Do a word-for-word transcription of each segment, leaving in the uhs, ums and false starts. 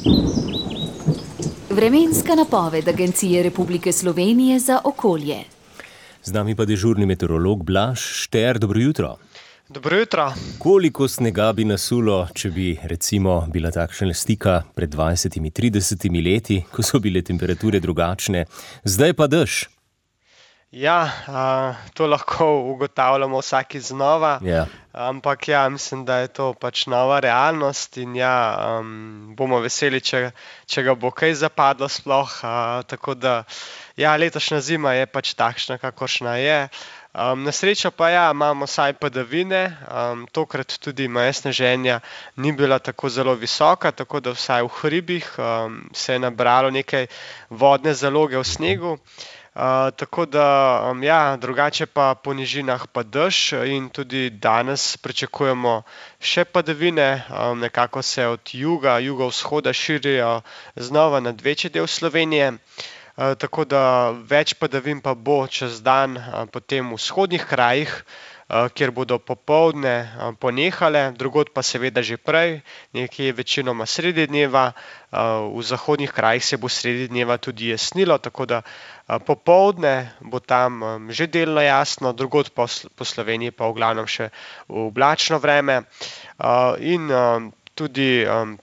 Vremenska napoved Agencije Republike Slovenije za okolje. Z nami pa dežurni meteorolog Blaž Šter. Dobro jutro. Dobro jutro. Koliko snega bi nasulo, če bi recimo bila takšna slika pred dvajsetimi, tridesetimi leti, ko so bile temperature drugačne, zdaj pa dež? Ja, uh, to lahko ugotavljamo vsaki znova, Ja. ampak ja, mislim, da je to pač nova realnost in ja, um, bomo veseli, če, če ga bo kaj zapadlo sploh, uh, tako da ja, letošnja zima je pač takšna, kakršna je. Um, na srečo pa ja, imamo vsaj padavine, um, tokrat tudi meja sneženja ni bila tako zelo visoka, tako da vsaj v hribih um, se je nabralo nekaj vodne zaloge v snegu. Uh, tako da, um, ja, drugače pa po nižinah pa dež in tudi danes pričakujemo še padavine, um, nekako se od juga, jugovzhoda širijo znova nad večji del Slovenije. Uh, tako da več padavin pa bo čez dan uh, potem v vzhodnih krajih, uh, kjer bodo popoldne uh, ponehale, drugod pa seveda že prej, nekje večinoma sredi dneva, uh, v zahodnih krajih se bo sredi dneva tudi jasnilo, tako da uh, popoldne bo tam um, že delno jasno, drugod po, po Sloveniji pa v glavnem še oblačno vreme uh, in um, tudi um,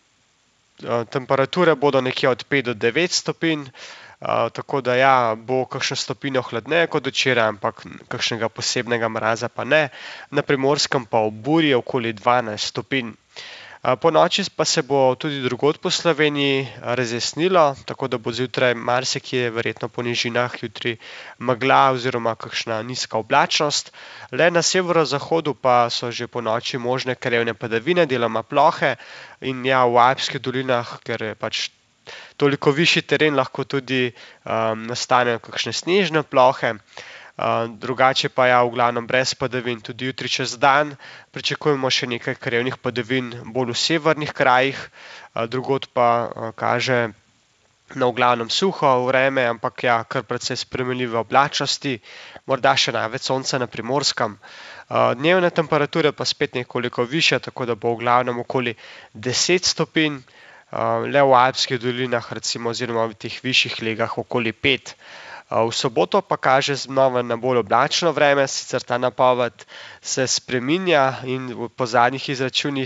uh, temperature bodo nekje od pet do devet stopinj. Uh, tako da ja, bo kakšno stopinjo hladneje kot včeraj, ampak kakšnega posebnega mraza pa ne. Na Primorskem pa ob burji okoli dvanajst stopinj. Uh, po noči pa se bo tudi drugod po Sloveniji razjasnilo, tako da bo zjutraj marsikje, verjetno po nižinah, jutri megla oziroma kakšna nizka oblačnost. Le na severozahodu pa so že po noči možne krajevne padavine, deloma plohe in ja, v Alpskih dolinah, ker je pač toliko višji teren, lahko tudi um, nastanejo kakšne snežne plohe. Uh, drugače pa ja, v glavnem brez padavin tudi jutri čez dan. Pričakujemo še nekaj krajevnih padavin bolj v severnih krajih, uh, drugod pa uh, kaže na v glavnem suho vreme, ampak ja, kar precej spremenljive oblačnosti, morda še največ sonca na Primorskem. Uh, dnevne temperature pa spet nekoliko više, tako da bo v glavnem okoli deset stopinj. Uh, le v Alpskih dolinah, recimo, oziroma v teh višjih legah okoli pet. Uh, v soboto pa kaže znova na bolj oblačno vreme, sicer ta napoved se spreminja in po zadnjih izračunih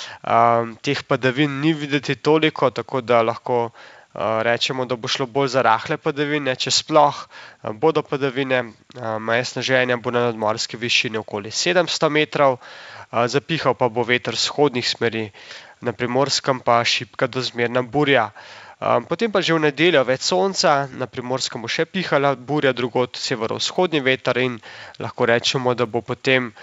um, teh padavin ni videti toliko, tako da lahko uh, rečemo, da bo šlo bolj za rahle padavine, če sploh uh, bodo padavine. Uh, meja sneženja bo na nadmorski višini okoli sedemsto metrov, uh, zapihal pa bo veter vzhodnih smeri. Na Primorskem pa šibka do zmerna burja. Um, potem pa že v nedeljo več sonca, na Primorskem bo še pihala burja, drugod severovzhodni veter in lahko rečemo, da bo potem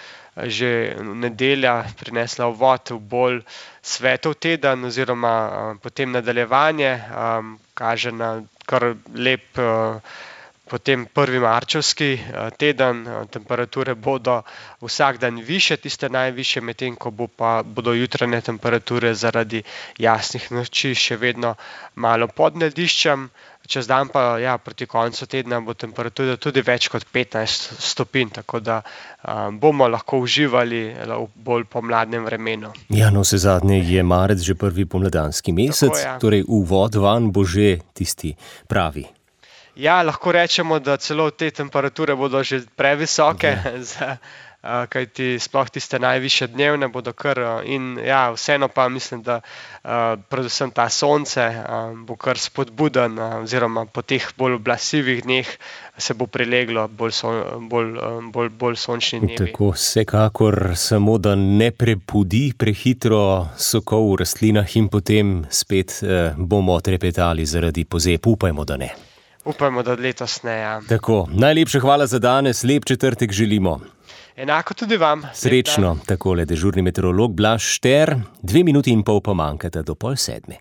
že nedelja prinesla uvod v bolj svetov teden oziroma um, potem nadaljevanje, um, kaže na kar lep uh, potem prvi marčevski teden, temperature bodo vsak dan više, tiste najviše, medtem ko bo pa, bodo jutranje temperature zaradi jasnih noči še vedno malo pod lediščem. Čez dan pa ja, proti koncu tedna bo temperatura tudi več kot petnajst stopinj, tako da um, bomo lahko uživali v bolj pomladnem vremenu. Ja, no, vsezadnje je marec že prvi pomladanski mesec, Tako, ja. Torej uvod van bo že tisti pravi. Ja, lahko rečemo, da celo te temperature bodo že previsoke, za, uh, kajti sploh tiste najvišje dnevne bodo kar uh, in ja, vseeno pa mislim, da uh, predvsem ta sonce uh, bo kar spodbuden uh, oziroma po teh bolj oblasivih dneh se bo prileglo bolj, so, bolj, uh, bolj, bolj sončni dnevi. Tako, vsekakor samo, da ne prepudi prehitro sokov v rastlinah in potem spet uh, bomo trepetali zaradi pozeb, upajmo, da ne. Upajmo, da letos ne, ja. Tako, najlepša hvala za danes, lep četrtek želimo. Enako tudi vam. Srečno, takole dežurni meteorolog Blaž Šter, dve minuti in pol pa manjkata do pol sedme.